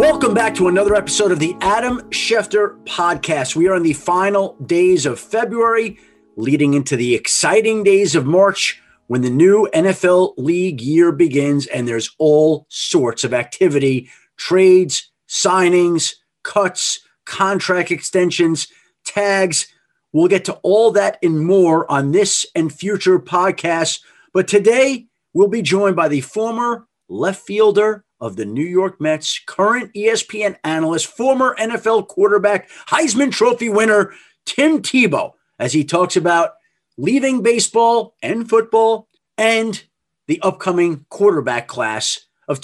Welcome back to another episode of the Adam Schefter Podcast. We are in the final days of February, leading into the exciting days of March when the new NFL league year begins, and there's all sorts of activity, trades, signings, cuts, contract extensions, tags. We'll get to all that and more on this and future podcasts. But today, we'll be joined by the former left fielder of the New York Mets, current ESPN analyst, former NFL quarterback, Heisman Trophy winner, Tim Tebow, as he talks about leaving baseball and football and the upcoming quarterback class of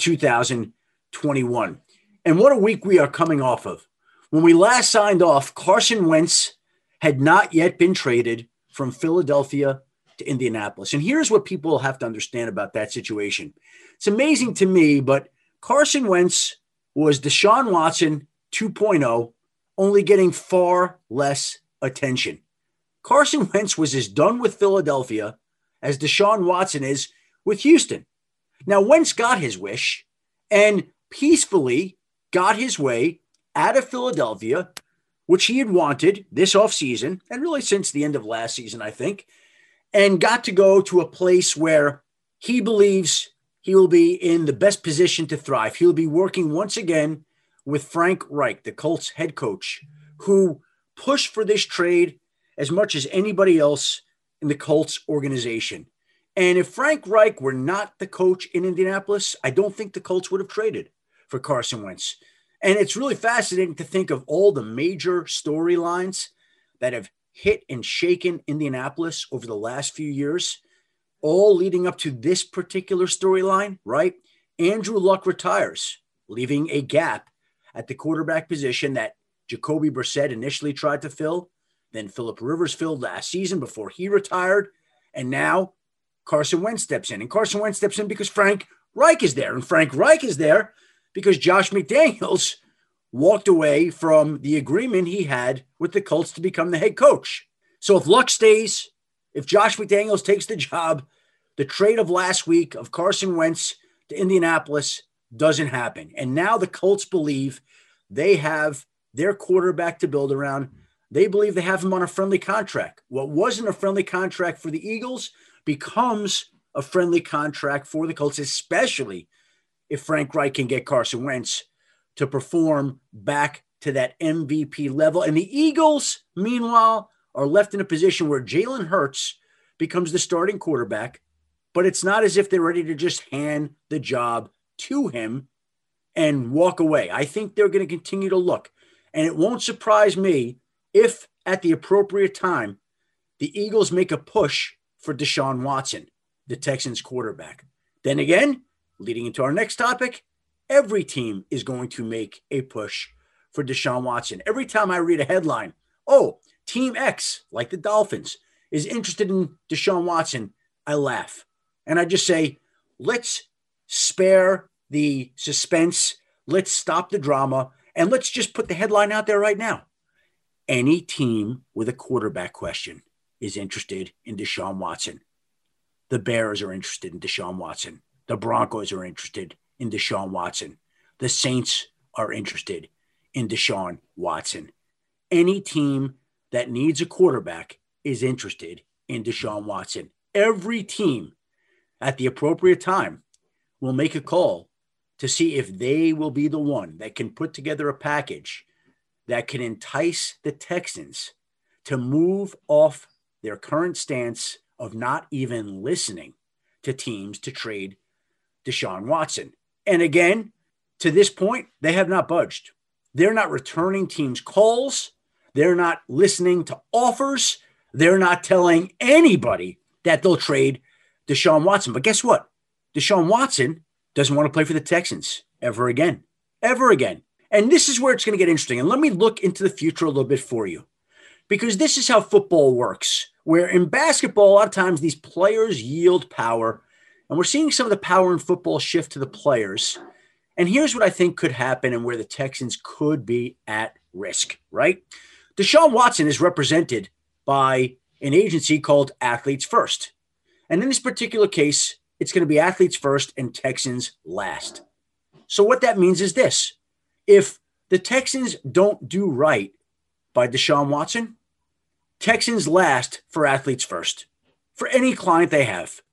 2021. And what a week we are coming off of. When we last signed off, Carson Wentz had not yet been traded from Philadelphia to Indianapolis. And here's what people have to understand about that situation. It's amazing to me, but Carson Wentz was Deshaun Watson 2.0, only getting far less attention. Carson Wentz was as done with Philadelphia as Deshaun Watson is with Houston. Now, Wentz got his wish and peacefully got his way out of Philadelphia, which he had wanted this offseason, and really since the end of last season, I think, and got to go to a place where he believes he will be in the best position to thrive. He'll be working once again with Frank Reich, the Colts head coach, who pushed for this trade as much as anybody else in the Colts organization. And if Frank Reich were not the coach in Indianapolis, I don't think the Colts would have traded for Carson Wentz. And it's really fascinating to think of all the major storylines that have hit and shaken Indianapolis over the last few years, all leading up to this particular storyline, right? Andrew Luck retires, leaving a gap at the quarterback position that Jacoby Brissett initially tried to fill, then Phillip Rivers filled last season before he retired, and now Carson Wentz steps in. And Carson Wentz steps in because Frank Reich is there, and Frank Reich is there because Josh McDaniels walked away from the agreement he had with the Colts to become the head coach. So if Luck stays, if Josh McDaniels takes the job, the trade of last week of Carson Wentz to Indianapolis doesn't happen. And now the Colts believe they have their quarterback to build around. They believe they have him on a friendly contract. What wasn't a friendly contract for the Eagles becomes a friendly contract for the Colts, especially if Frank Reich can get Carson Wentz to perform back to that MVP level. And the Eagles, meanwhile, are left in a position where Jalen Hurts becomes the starting quarterback, but it's not as if they're ready to just hand the job to him and walk away. I think they're going to continue to look, and it won't surprise me if at the appropriate time, the Eagles make a push for Deshaun Watson, the Texans quarterback. Then again, leading into our next topic, every team is going to make a push for Deshaun Watson. Every time I read a headline, oh, Team X, like the Dolphins, is interested in Deshaun Watson, I laugh. And I just say, let's spare the suspense. Let's stop the drama. And let's just put the headline out there right now. Any team with a quarterback question is interested in Deshaun Watson. The Bears are interested in Deshaun Watson. The Broncos are interested in Deshaun Watson. The Saints are interested in Deshaun Watson. Any team that needs a quarterback is interested in Deshaun Watson. Every team at the appropriate time will make a call to see if they will be the one that can put together a package that can entice the Texans to move off their current stance of not even listening to teams to trade Deshaun Watson. And again, to this point, they have not budged. They're not returning teams' calls. They're not listening to offers. They're not telling anybody that they'll trade Deshaun Watson. But guess what? Deshaun Watson doesn't want to play for the Texans ever again. Ever again. And this is where it's going to get interesting. And let me look into the future a little bit for you, because this is how football works, where in basketball, a lot of times these players yield power, and we're seeing some of the power in football shift to the players. And here's what I think could happen and where the Texans could be at risk, right? Deshaun Watson is represented by an agency called Athletes First. And in this particular case, it's going to be Athletes First and Texans Last. So what that means is this. If the Texans don't do right by Deshaun Watson, Texans last for athletes first, for any client they have.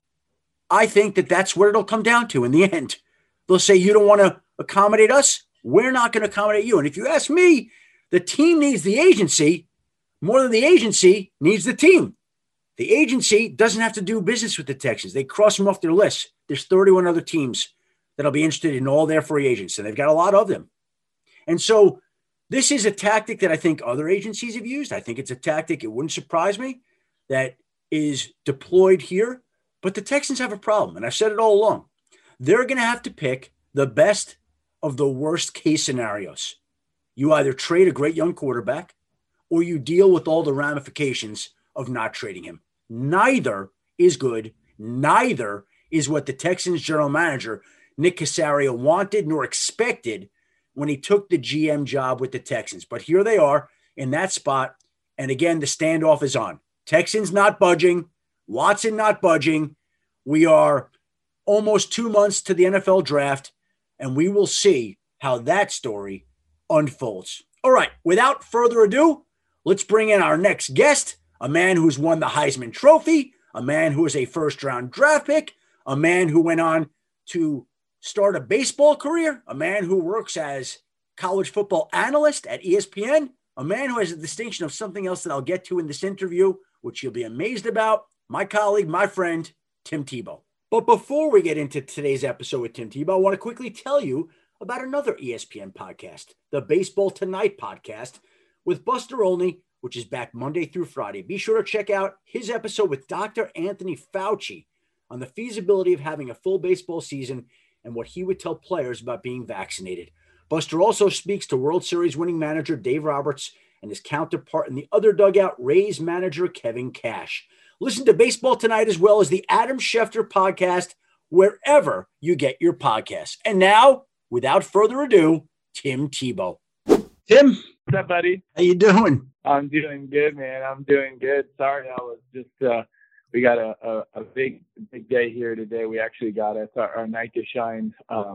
I think that that's what it'll come down to in the end. They'll say, you don't want to accommodate us? We're not going to accommodate you. And if you ask me, the team needs the agency more than the agency needs the team. The agency doesn't have to do business with the Texans. They cross them off their list. There's 31 other teams that'll be interested in all their free agents, and they've got a lot of them. And so this is a tactic that I think other agencies have used. I think it's a tactic, it wouldn't surprise me, that is deployed here. But the Texans have a problem, and I've said it all along. They're going to have to pick the best of the worst case scenarios. You either trade a great young quarterback or you deal with all the ramifications of not trading him. Neither is good. Neither is what the Texans general manager, Nick Caserio, wanted nor expected when he took the GM job with the Texans. But here they are in that spot. And again, the standoff is on. Texans not budging. Watson not budging. We are almost 2 months to the NFL draft, and we will see how that story unfolds. All right, without further ado, let's bring in our next guest, a man who's won the Heisman Trophy, a man who is a first-round draft pick, a man who went on to start a baseball career, a man who works as college football analyst at ESPN, a man who has a distinction of something else that I'll get to in this interview, which you'll be amazed about, my colleague, my friend, Tim Tebow. But before we get into today's episode with Tim Tebow, I want to quickly tell you about another ESPN podcast, the Baseball Tonight podcast with Buster Olney, which is back Monday through Friday. Be sure to check out his episode with Dr. Anthony Fauci on the feasibility of having a full baseball season and what he would tell players about being vaccinated. Buster also speaks to World Series winning manager Dave Roberts and his counterpart in the other dugout, Rays manager Kevin Cash. Listen to Baseball Tonight as well as the Adam Schefter podcast wherever you get your podcasts. And now, without further ado, Tim Tebow. Tim, what's up, buddy? How you doing? I'm doing good, man. I'm doing good. Sorry, I was just we got a big day here today. We actually got our Night to Shine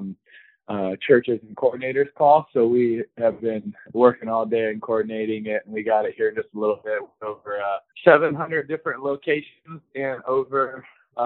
churches and coordinators call. So we have been working all day and coordinating it, and we got it here in just a little bit. Over 700 different locations and over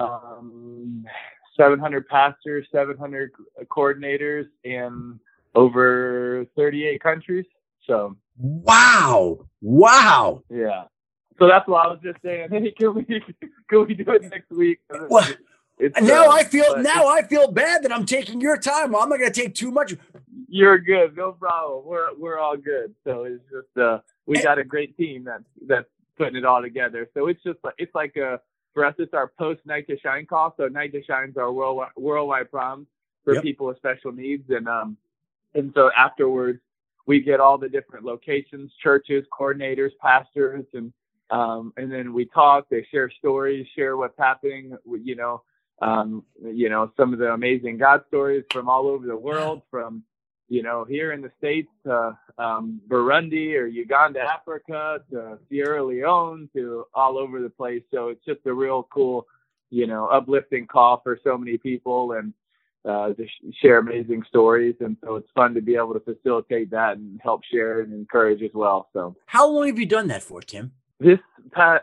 700 pastors, 700 coordinators in over 38 countries. So wow, yeah. So that's what I was just saying. Hey, can we do it next week? Well, now I feel bad that I'm taking your time. I'm not going to take too much. You're good, no problem. We're all good. So it's just we got a great team that's putting it all together. So it's just like for us, it's our post Night to Shine call. So Night to Shine is our worldwide prom for people with special needs, and so afterwards we get all the different locations, churches, coordinators, pastors, and then we talk. They share stories, share what's happening. Some of the amazing God stories from all over the world, from here in the States to Burundi or Uganda, Africa, to Sierra Leone, to all over the place. So it's just a real cool, uplifting call for so many people, and to share amazing stories. And so it's fun to be able to facilitate that and help share and encourage as well. So how long have you done that for, Tim? This past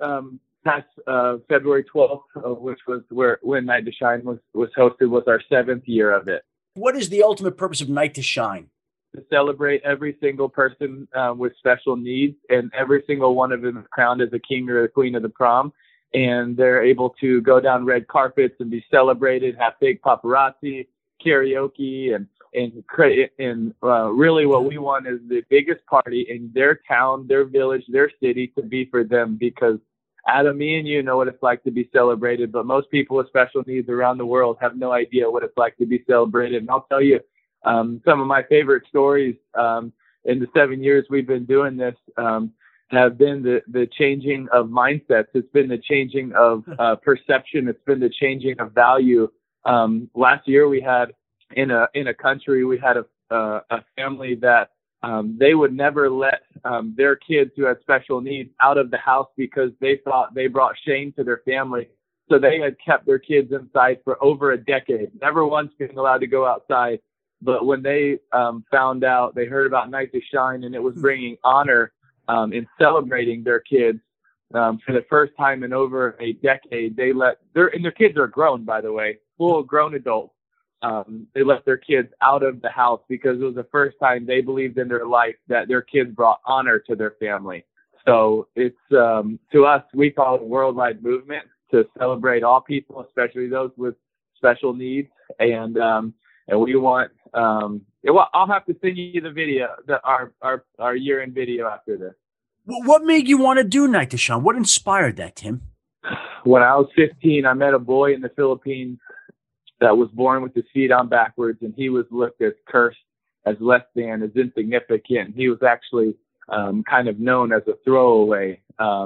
February 12th, which was when Night to Shine was hosted, was our 7th year of it. What is the ultimate purpose of Night to Shine? To celebrate every single person with special needs, and every single one of them is crowned as a king or a queen of the prom. And they're able to go down red carpets and be celebrated, have big paparazzi, karaoke, and really what we want is the biggest party in their town, their village, their city to be for them, because Adam, me and you know what it's like to be celebrated, but most people with special needs around the world have no idea what it's like to be celebrated. And I'll tell you, some of my favorite stories in the 7 years we've been doing this have been the changing of mindsets. It's been the changing of perception. It's been the changing of value. Last year we had in a country, we had a family that they would never let their kids who had special needs out of the house because they thought they brought shame to their family. So they had kept their kids inside for over a decade, never once being allowed to go outside. But when they found out, they heard about Night to Shine, and it was bringing honor in celebrating their kids for the first time in over a decade. Their kids are grown, by the way, full grown adults. They let their kids out of the house because it was the first time they believed in their life that their kids brought honor to their family. So it's, to us, we call it a worldwide movement to celebrate all people, especially those with special needs. And we want, well, I'll have to send you the video, our year-end video after this. What made you want to do Night to Shine? What inspired that, Tim? When I was 15, I met a boy in the Philippines that was born with his feet on backwards, and he was looked as cursed, as less than, as insignificant. He was actually kind of known as a throwaway.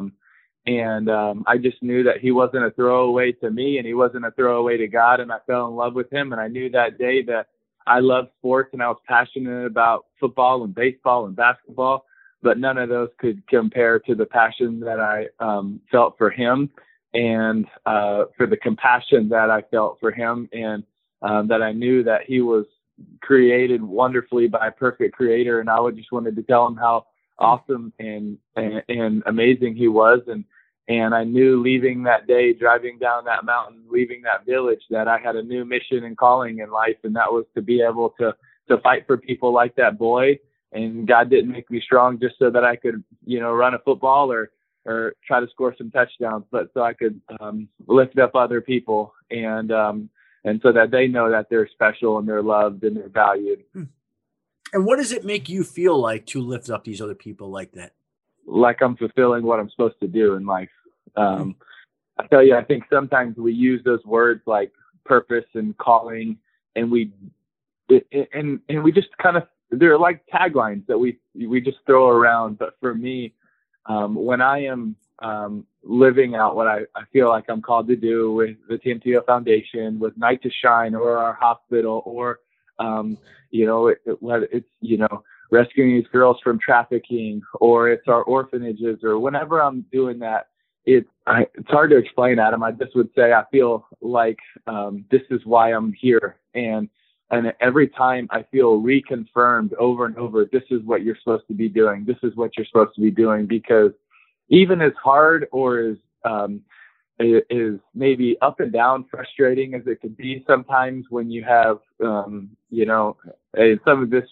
I just knew that he wasn't a throwaway to me, and he wasn't a throwaway to God, and I fell in love with him. And I knew that day that I loved sports, and I was passionate about football and baseball and basketball, but none of those could compare to the passion that I felt for him, and for the compassion that I felt for him, and that I knew that he was created wonderfully by a perfect creator. And I just wanted to tell him how awesome and amazing he was. And I knew leaving that day, driving down that mountain, leaving that village, that I had a new mission and calling in life. And that was to be able to fight for people like that boy. And God didn't make me strong just so that I could, run a football or try to score some touchdowns, but so I could lift up other people, and so that they know that they're special and they're loved and they're valued. And what does it make you feel like to lift up these other people like that? Like I'm fulfilling what I'm supposed to do in life. I tell you, I think sometimes we use those words like purpose and calling, and we just kind of, they're like taglines that we just throw around. But for me, when I am living out what I feel like I'm called to do with the TMTO Foundation, with Night to Shine, or our hospital, or whether it's rescuing these girls from trafficking, or it's our orphanages, or whenever I'm doing that, it's hard to explain, Adam. I just would say I feel like this is why I'm here, and every time I feel reconfirmed over and over, this is what you're supposed to be doing. This is what you're supposed to be doing. Because even as hard or as is maybe up and down frustrating as it could be sometimes when you have, some of this,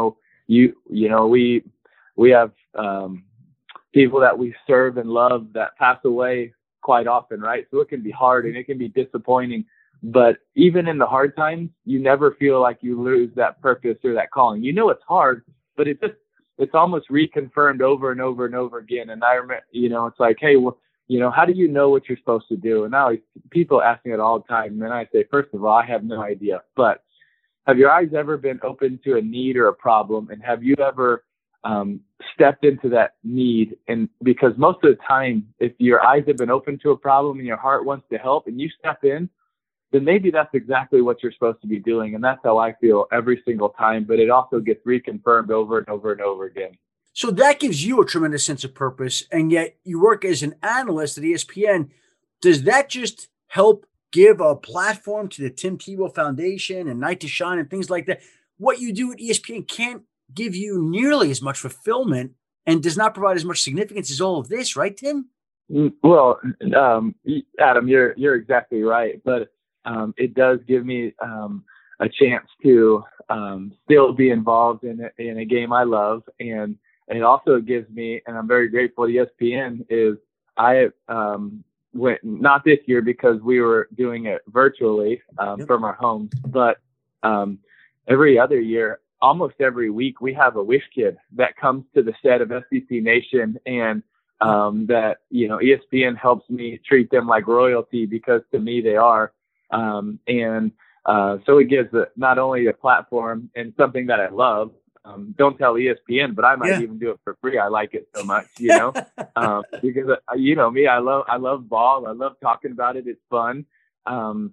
we have people that we serve and love that pass away quite often, right? So it can be hard and it can be disappointing. But even in the hard times, you never feel like you lose that purpose or that calling. It's hard, but it's almost reconfirmed over and over and over again. And I remember, it's like, hey, well, how do you know what you're supposed to do? And now people ask me it all the time. And then I say, first of all, I have no idea. But have your eyes ever been open to a need or a problem? And have you ever stepped into that need? And because most of the time, if your eyes have been open to a problem and your heart wants to help and you step in, then maybe that's exactly what you're supposed to be doing. And that's how I feel every single time. But it also gets reconfirmed over and over and over again. So that gives you a tremendous sense of purpose. And yet you work as an analyst at ESPN. Does that just help give a platform to the Tim Tebow Foundation and Night to Shine and things like that? What you do at ESPN can't give you nearly as much fulfillment and does not provide as much significance as all of this, right, Tim? Well, Adam, you're exactly right. But it does give me a chance to still be involved in a game I love. And it also gives me, and I'm very grateful to ESPN, is I went, not this year because we were doing it virtually from our homes, but every other year, almost every week, we have a Wish Kid that comes to the set of SEC Nation, and that, ESPN helps me treat them like royalty because to me they are. So it gives not only a platform and something that I love. Don't tell ESPN, but I might even do it for free. I like it so much, because me, I love ball. I love talking about it. It's fun. And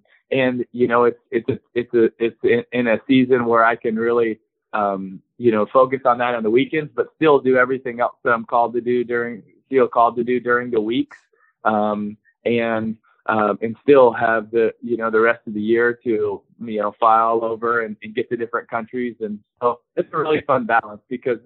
it's in a season where I can really, focus on that on the weekends, but still do everything else that I'm called to do during the weeks. And and still have the rest of the year to, fly all over and get to different countries. And so it's a really fun balance because,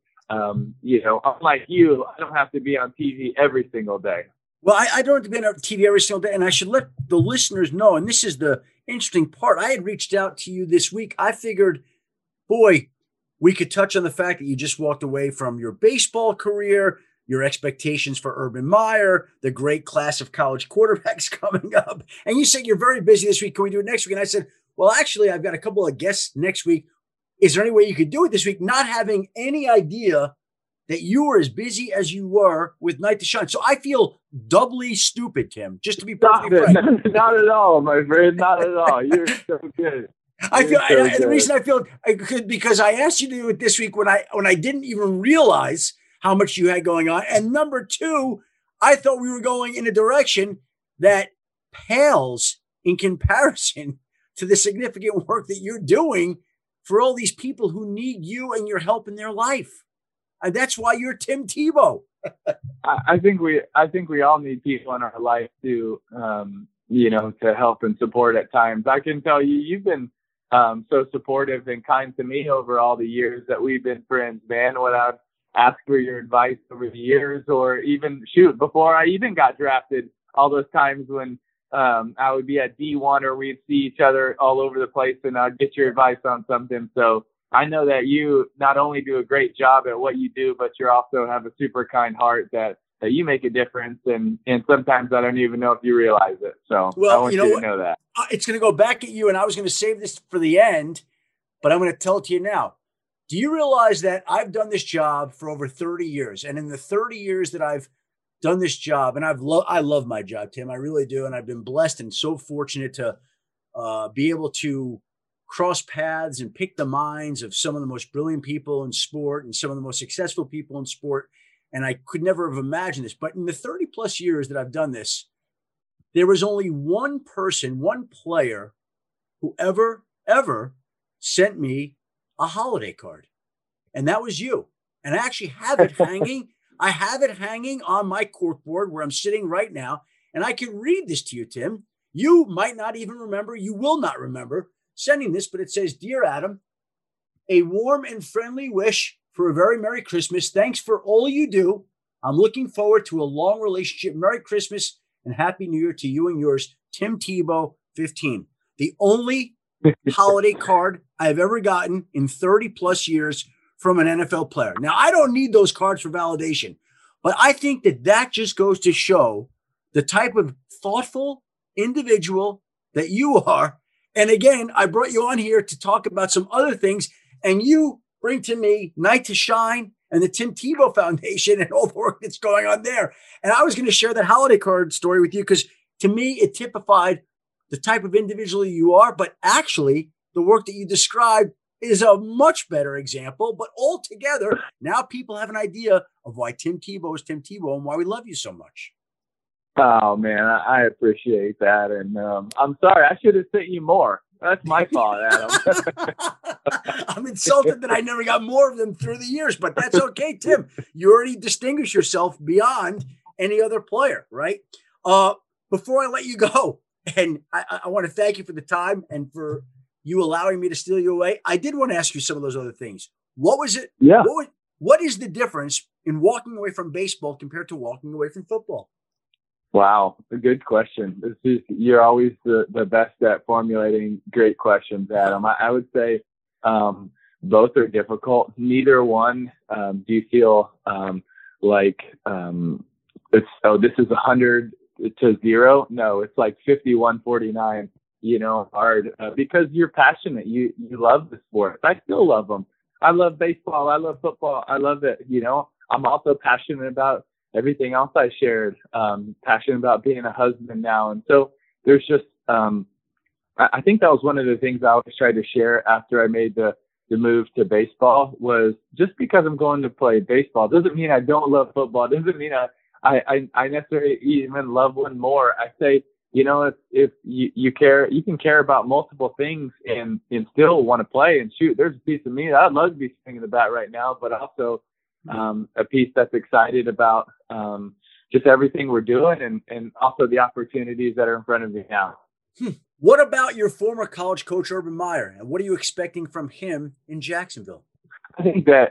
unlike you, I don't have to be on TV every single day. Well, I don't have to be on TV every single day, and I should let the listeners know, and this is the interesting part. I had reached out to you this week. I figured, boy, we could touch on the fact that you just walked away from your baseball career, your expectations for Urban Meyer, the great class of college quarterbacks coming up. And you said you're very busy this week. Can we do it next week? And I said, well, actually, I've got a couple of guests next week. Is there any way you could do it this week? Not having any idea that you were as busy as you were with Night to Shine. So I feel doubly stupid, Tim, just to be perfectly frank. Not at all, my friend. Not at all. You're so good. The reason I feel because I asked you to do it this week when I didn't even realize how much you had going on. And number two, I thought we were going in a direction that pales in comparison to the significant work that you're doing for all these people who need you and your help in their life. And that's why you're Tim Tebow. I think we all need people in our life to, to help and support at times. I can tell you, you've been so supportive and kind to me over all the years that we've been friends, man. When I've asked for your advice over the years, or even before I even got drafted, all those times when I would be at D1 or we'd see each other all over the place and I'd get your advice on something. So I know that you not only do a great job at what you do, but you also have a super kind heart that you make a difference. And sometimes I don't even know if you realize it. So I want you to know that. It's going to go back at you, and I was going to save this for the end, but I'm going to tell it to you now. Do you realize that I've done this job for over 30 years? And in the 30 years that I've done this job, and I love my job, Tim, I really do. And I've been blessed and so fortunate to be able to cross paths and pick the minds of some of the most brilliant people in sport and some of the most successful people in sport. And I could never have imagined this, but in the 30 plus years that I've done this, there was only one person, one player who ever sent me a holiday card. And that was you. And I actually have it hanging. I have it hanging on my corkboard where I'm sitting right now. And I can read this to you, Tim. You might not even remember, you will not remember sending this, but it says, "Dear Adam, a warm and friendly wish for a very Merry Christmas. Thanks for all you do. I'm looking forward to a long relationship. Merry Christmas and Happy New Year to you and yours, Tim Tebow, 15. The only holiday card I've ever gotten in 30 plus years from an NFL player. Now, I don't need those cards for validation, but I think that just goes to show the type of thoughtful individual that you are. And again, I brought you on here to talk about some other things, and you bring to me Night to Shine and the Tim Tebow Foundation and all the work that's going on there. And I was going to share that holiday card story with you because to me, it typified the type of individual you are, but actually the work that you described is a much better example. But altogether, now people have an idea of why Tim Tebow is Tim Tebow and why we love you so much. Oh, man, I appreciate that. And I'm sorry, I should have sent you more. That's my fault, Adam. I'm insulted that I never got more of them through the years, but that's okay, Tim. You already distinguish yourself beyond any other player, right? Before I let you go, and I want to thank you for the time and for you allowing me to steal you away, I did want to ask you some of those other things. What was it? Yeah. What is the difference in walking away from baseball compared to walking away from football? Wow, a good question. You're always the best at formulating great questions, Adam. I would say both are difficult. Neither one do you feel like this is 100 to 0. No, it's like 51-49. Hard because you're passionate. You love the sport. I still love them. I love baseball. I love football. I love it. I'm also passionate about everything else I shared, passionate about being a husband now. And so there's just, I think that was one of the things I always tried to share after I made the move to baseball was just because I'm going to play baseball doesn't mean I don't love football. Doesn't mean I necessarily even love one more. I say, if you care, you can care about multiple things and still want to play and shoot. There's a piece of me that I'd love to be swinging the bat right now, but also a piece that's excited about just everything we're doing and also the opportunities that are in front of me now. What about your former college coach, Urban Meyer, and what are you expecting from him in Jacksonville? I think that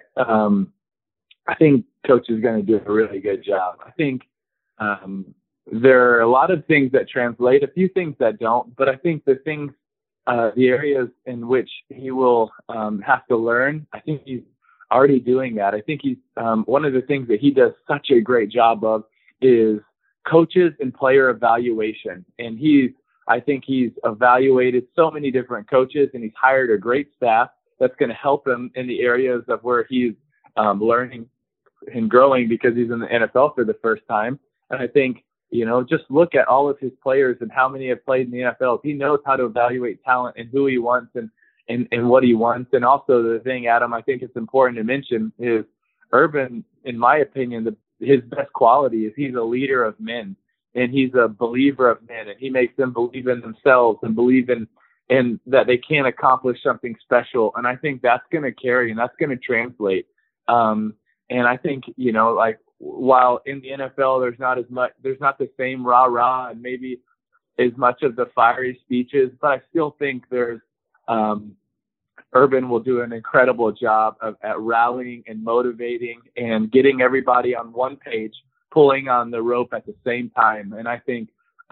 Coach is going to do a really good job. I think there are a lot of things that translate, a few things that don't, but I think the areas in which he will have to learn, I think he's already doing that. I think he's one of the things that he does such a great job of is coaches and player evaluation. And I think he's evaluated so many different coaches, and he's hired a great staff that's going to help him in the areas of where he's learning and growing because he's in the NFL for the first time. And I think, just look at all of his players and how many have played in the NFL. He knows how to evaluate talent and who he wants and what he wants. And also the thing, Adam, I think it's important to mention is Urban, in my opinion, his best quality is he's a leader of men, and he's a believer of men, and he makes them believe in themselves and believe in that they can accomplish something special. And I think that's going to carry and that's going to translate. And I think, while in the NFL, there's not the same rah-rah and maybe as much of the fiery speeches, but I still think there's, Urban will do an incredible job at rallying and motivating and getting everybody on one page, pulling on the rope at the same time. And I think,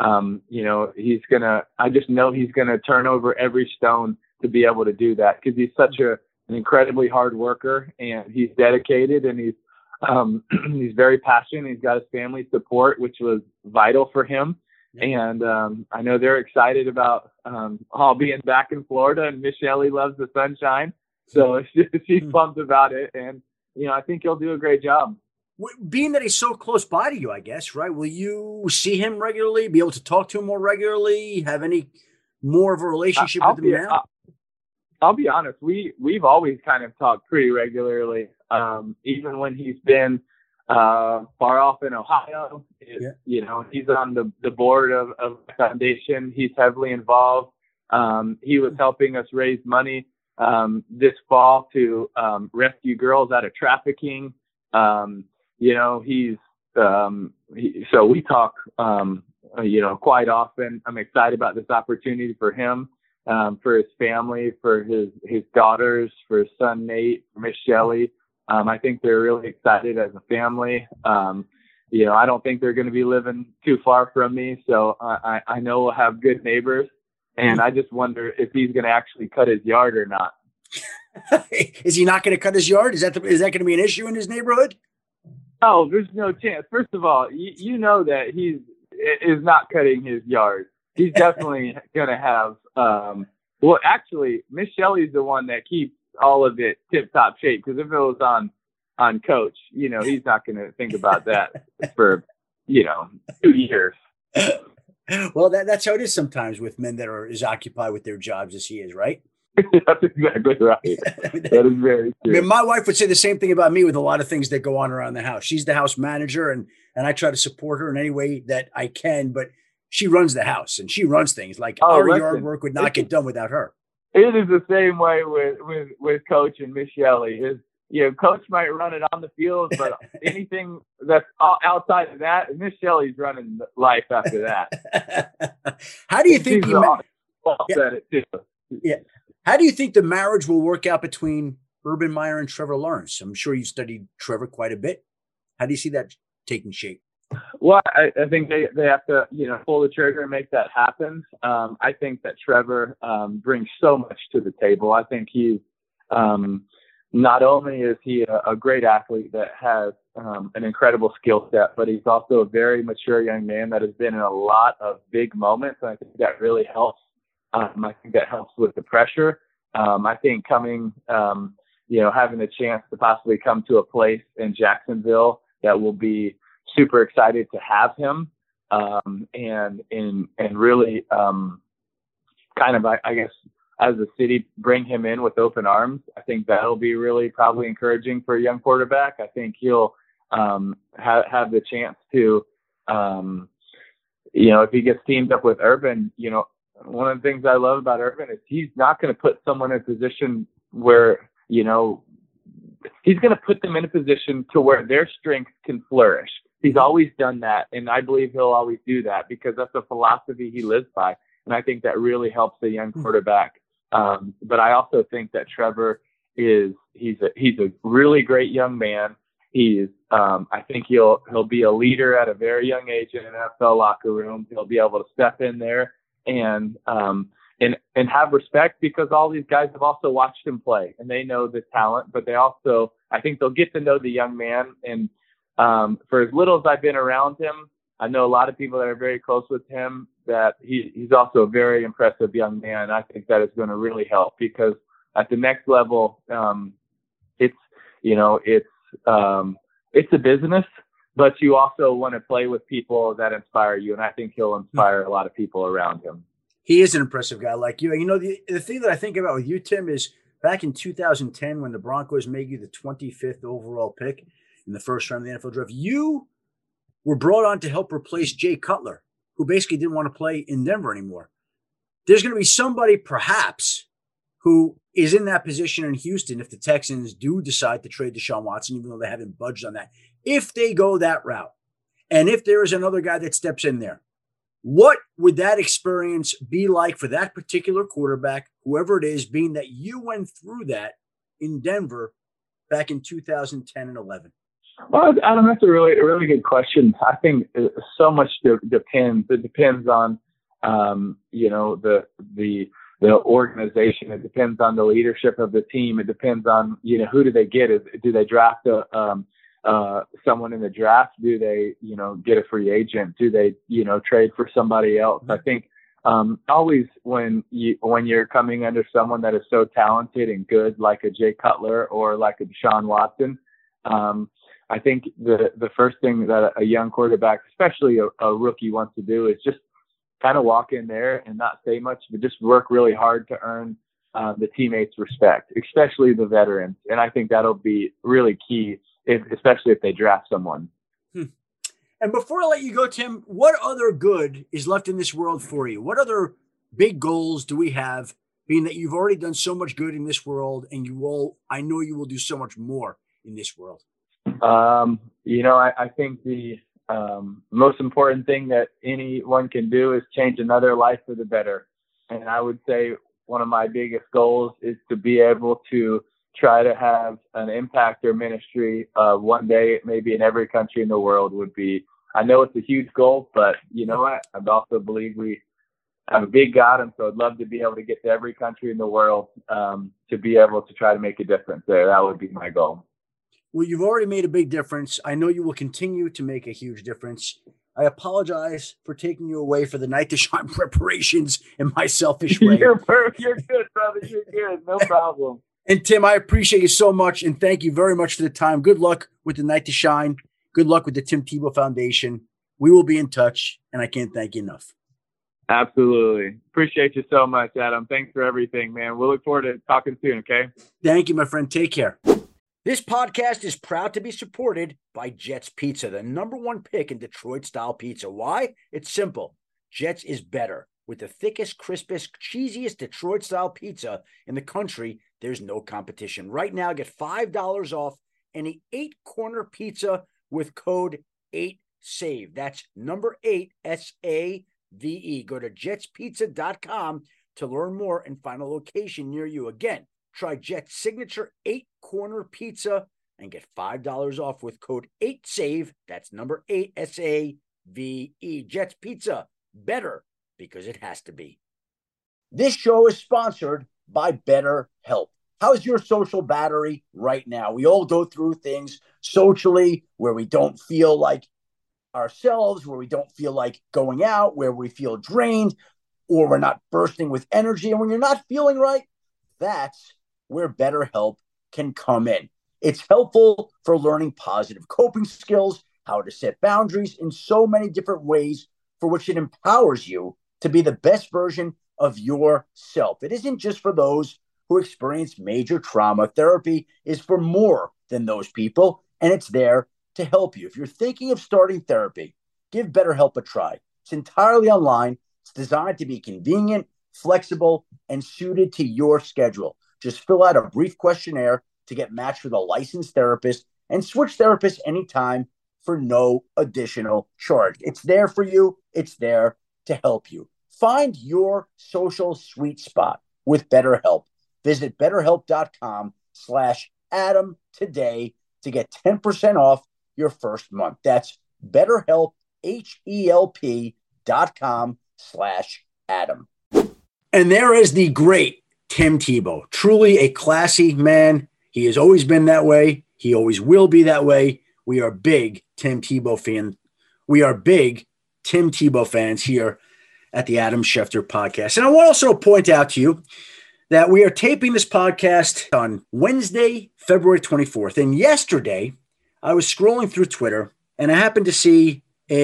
I just know he's going to turn over every stone to be able to do that because he's such an incredibly hard worker, and he's dedicated, and he's very passionate. He's got his family support, which was vital for him. And I know they're excited about all being back in Florida, and Miss Shelley loves the sunshine. So she's pumped about it. And, I think he'll do a great job. Being that he's so close by to you, I guess, right? Will you see him regularly, be able to talk to him more regularly, have any more of a relationship with him now? I'll be honest. We've always kind of talked pretty regularly, even when he's been far off in Ohio. He's on the board of the foundation. He's heavily involved. He was helping us raise money this fall to rescue girls out of trafficking. So we talk, quite often. I'm excited about this opportunity for him, for his family, for his daughters, for his son, Nate, for Miss Shelley. I think they're really excited as a family. I don't think they're going to be living too far from me. So I know we'll have good neighbors, and I just wonder if he's going to actually cut his yard or not. Is he not going to cut his yard? Is that going to be an issue in his neighborhood? Oh, there's no chance. First of all, you know that he is not cutting his yard. He's definitely going to have, actually, Miss Shelley's the one that keeps all of it tip-top shape. Because if it was on Coach, he's not going to think about that for, 2 years. Well, that's how it is sometimes with men that are as occupied with their jobs as he is, right? That's exactly right. That is very true. I mean, my wife would say the same thing about me with a lot of things that go on around the house. She's the house manager, and I try to support her in any way that I can, but she runs the house and she runs things. Like our yard work would not get done without her. It is the same way with Coach and Miss Shelley. Coach might run it on the field, but anything that's outside of that, Miss Shelley's running life after that. How do you think Yeah. How do you think the marriage will work out between Urban Meyer and Trevor Lawrence? I'm sure you studied Trevor quite a bit. How do you see that taking shape? Well, I think they have to, pull the trigger and make that happen. I think that Trevor brings so much to the table. I think he's not only is he a great athlete that has an incredible skill set, but he's also a very mature young man that has been in a lot of big moments. And I think that really helps. I think that helps with the pressure. I think coming, having a chance to possibly come to a place in Jacksonville that will be super excited to have him, and really kind of, I guess, as a city, bring him in with open arms. I think that'll be really probably encouraging for a young quarterback. I think he'll have the chance to, if he gets teamed up with Urban, one of the things I love about Urban is he's not going to put someone in a position where, he's going to put them in a position to where their strengths can flourish. He's always done that, and I believe he'll always do that because that's a philosophy he lives by, and I think that really helps a young quarterback. But I also think that Trevor he's a really great young man. I think he'll be a leader at a very young age in an NFL locker room. He'll be able to step in there and have respect because all these guys have also watched him play and they know the talent, but I think they'll get to know the young man. And for as little as I've been around him, I know a lot of people that are very close with him that he's also a very impressive young man. I think that is going to really help because at the next level, it's a business, but you also want to play with people that inspire you. And I think he'll inspire a lot of people around him. He is an impressive guy like you. You know, the thing that I think about with you, Tim, is back in 2010 when the Broncos made you the 25th overall pick in the first round of the NFL draft, you were brought on to help replace Jay Cutler, who basically didn't want to play in Denver anymore. There's going to be somebody perhaps who is in that position in Houston if the Texans do decide to trade Deshaun Watson, even though they haven't budged on that. If they go that route, and if there is another guy that steps in there, what would that experience be like for that particular quarterback, whoever it is, being that you went through that in Denver back in 2010 and 11? Well, Adam, that's a really good question. I think so much depends. It depends on, the organization. It depends on the leadership of the team. It depends on, who do they get? Do they draft someone in the draft? Do they, get a free agent? Do they, trade for somebody else? I think always when you're coming under someone that is so talented and good, like a Jay Cutler or like a Deshaun Watson, I think the first thing that a young quarterback, especially a rookie, wants to do is just kind of walk in there and not say much, but just work really hard to earn the teammates' respect, especially the veterans. And I think that'll be really key, especially if they draft someone. And before I let you go, Tim, what other good is left in this world for you? What other big goals do we have, being that you've already done so much good in this world and I know you will do so much more in this world? I think the most important thing that anyone can do is change another life for the better. And I would say one of my biggest goals is to be able to try to have an impact or ministry one day, maybe in every country in the world would be. I know it's a huge goal, but you know what? I also believe we have a big God, and so I'd love to be able to get to every country in the world to be able to try to make a difference there. That would be my goal. Well, you've already made a big difference. I know you will continue to make a huge difference. I apologize for taking you away for the Night to Shine preparations in my selfish way. You're good, brother. You're good. No problem. And Tim, I appreciate you so much, and thank you very much for the time. Good luck with the Night to Shine. Good luck with the Tim Tebow Foundation. We will be in touch, and I can't thank you enough. Absolutely. Appreciate you so much, Adam. Thanks for everything, man. We'll look forward to talking soon, okay? Thank you, my friend. Take care. This podcast is proud to be supported by Jets Pizza, the #1 pick in Detroit-style pizza. Why? It's simple. Jets is better. With the thickest, crispest, cheesiest Detroit-style pizza in the country, there's no competition. Right now, get $5 off any 8-corner pizza with code 8SAVE. That's number 8, SAVE. Go to jetspizza.com to learn more and find a location near you. Again, try Jet's signature 8-corner pizza and get $5 off with code 8SAVE. That's number 8, SAVE. Jet's Pizza, better because it has to be. This show is sponsored by BetterHelp. How's your social battery right now? We all go through things socially where we don't feel like ourselves, where we don't feel like going out, where we feel drained, or we're not bursting with energy. And when you're not feeling right, that's where BetterHelp can come in. It's helpful for learning positive coping skills, how to set boundaries in so many different ways, for which it empowers you to be the best version of yourself. It isn't just for those who experience major trauma. Therapy is for more than those people, and it's there to help you. If you're thinking of starting therapy, give BetterHelp a try. It's entirely online. It's designed to be convenient, flexible, and suited to your schedule. Just fill out a brief questionnaire to get matched with a licensed therapist and switch therapists anytime for no additional charge. It's there for you. It's there to help you. Find your social sweet spot with BetterHelp. Visit BetterHelp.com/Adam today to get 10% off your first month. That's BetterHelp, HELP.com/Adam. And there is the great Tim Tebow, truly a classy man. He has always been that way. He always will be that way. We are big Tim Tebow fans. We are big Tim Tebow fans here at the Adam Schefter podcast. And I want to also point out to you that we are taping this podcast on Wednesday, February 24th. And yesterday, I was scrolling through Twitter, and I happened to see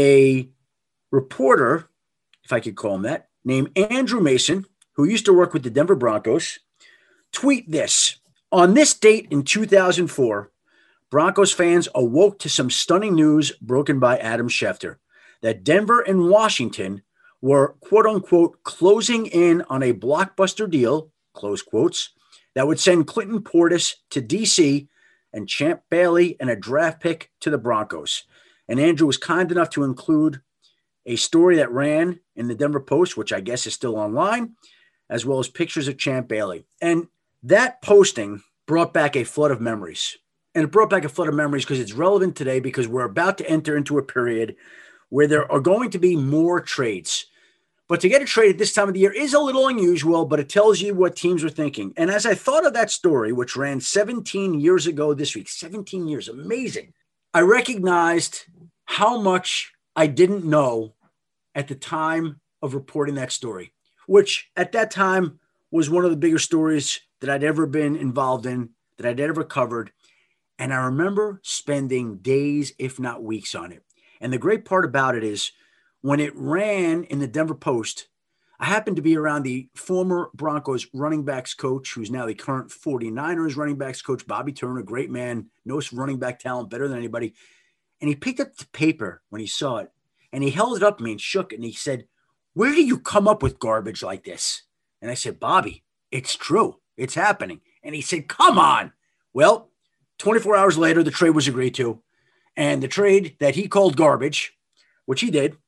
a reporter, if I could call him that, named Andrew Mason, who used to work with the Denver Broncos, tweet this. On this date in 2004, Broncos fans awoke to some stunning news broken by Adam Schefter that Denver and Washington were, quote unquote, closing in on a blockbuster deal, close quotes, that would send Clinton Portis to DC and Champ Bailey and a draft pick to the Broncos. And Andrew was kind enough to include a story that ran in the Denver Post, which I guess is still online, as well as pictures of Champ Bailey. And that posting brought back a flood of memories. And it brought back a flood of memories because it's relevant today, because we're about to enter into a period where there are going to be more trades. But to get a trade at this time of the year is a little unusual, but it tells you what teams are thinking. And as I thought of that story, which ran 17 years ago this week, 17 years, amazing, I recognized how much I didn't know at the time of reporting that story, which at that time was one of the bigger stories that I'd ever been involved in, that I'd ever covered. And I remember spending days, if not weeks, on it. And the great part about it is when it ran in the Denver Post, I happened to be around the former Broncos running backs coach, who's now the current 49ers running backs coach, Bobby Turner, great man, knows running back talent better than anybody. And he picked up the paper when he saw it, and he held it up to me and shook it, and he said, "Where do you come up with garbage like this?" And I said, "Bobby, it's true. It's happening." And he said, "Come on." Well, 24 hours later, the trade was agreed to. And the trade that he called garbage, which he did,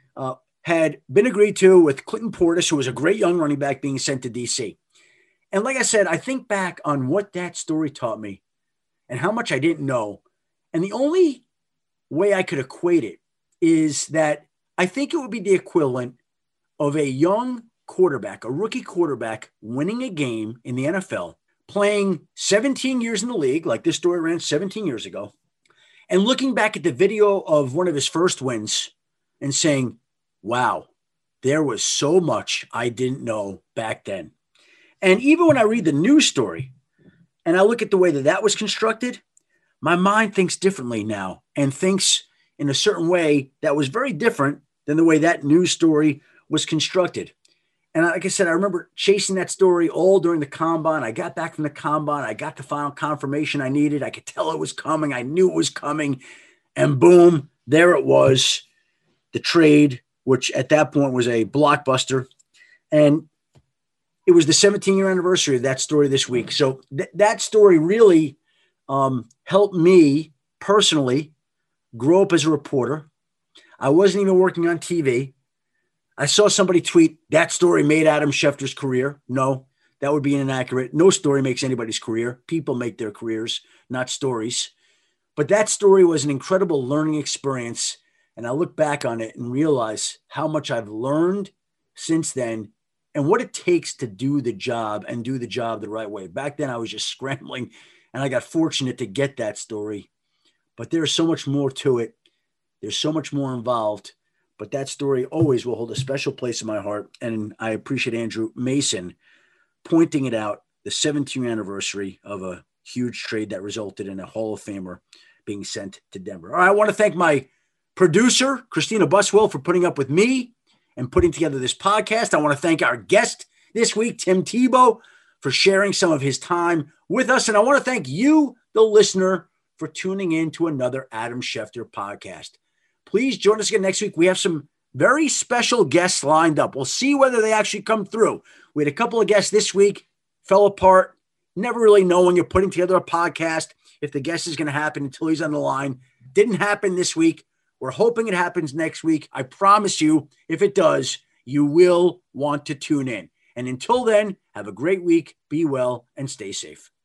had been agreed to with Clinton Portis, who was a great young running back, being sent to DC. And like I said, I think back on what that story taught me and how much I didn't know. And the only way I could equate it is that I think it would be the equivalent of a young quarterback, a rookie quarterback, winning a game in the NFL, playing 17 years in the league, like this story ran 17 years ago, and looking back at the video of one of his first wins and saying, wow, there was so much I didn't know back then. And even when I read the news story and I look at the way that that was constructed, my mind thinks differently now and thinks in a certain way that was very different than the way that news story was constructed. And like I said, I remember chasing that story all during the combine. I got back from the combine. I got the final confirmation I needed. I could tell it was coming. I knew it was coming. And boom, there it was, the trade, which at that point was a blockbuster. And it was the 17-year anniversary of that story this week. So that story really helped me personally grow up as a reporter. I wasn't even working on TV. I saw somebody tweet, that story made Adam Schefter's career. No, that would be inaccurate. No story makes anybody's career. People make their careers, not stories. But that story was an incredible learning experience. And I look back on it and realize how much I've learned since then and what it takes to do the job and do the job the right way. Back then, I was just scrambling, and I got fortunate to get that story. But there's so much more to it. There's so much more involved. But that story always will hold a special place in my heart. And I appreciate Andrew Mason pointing it out, the 17th anniversary of a huge trade that resulted in a Hall of Famer being sent to Denver. All right, I want to thank my producer, Christina Buswell, for putting up with me and putting together this podcast. I want to thank our guest this week, Tim Tebow, for sharing some of his time with us. And I want to thank you, the listener, for tuning in to another Adam Schefter podcast. Please join us again next week. We have some very special guests lined up. We'll see whether they actually come through. We had a couple of guests this week, fell apart. Never really know when you're putting together a podcast if the guest is going to happen until he's on the line. Didn't happen this week. We're hoping it happens next week. I promise you, if it does, you will want to tune in. And until then, have a great week, be well, and stay safe.